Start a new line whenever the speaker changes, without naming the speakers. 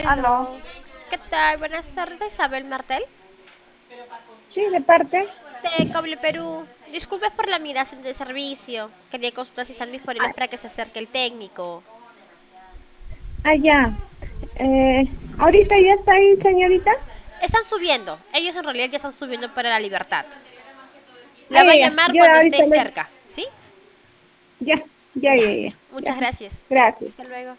Aló.
Aló. ¿Qué tal? Buenas tardes, Isabel Martel.
Sí, de parte.
De Cable Perú. Disculpe por la migración del servicio. Quería consultar si están disponibles
Ah,
para que se acerque el técnico.
ya. Ahorita ya está ahí, señorita.
Están subiendo. Ellos en realidad ya están subiendo para la libertad.
Ah,
La va a
ya, ya.
llamar
Yo
cuando esté
ahorita le.
cerca. ¿Sí?
Ya, ya,
Ya.
ya, ya. Ya.
Muchas gracias.
Gracias.
Hasta luego.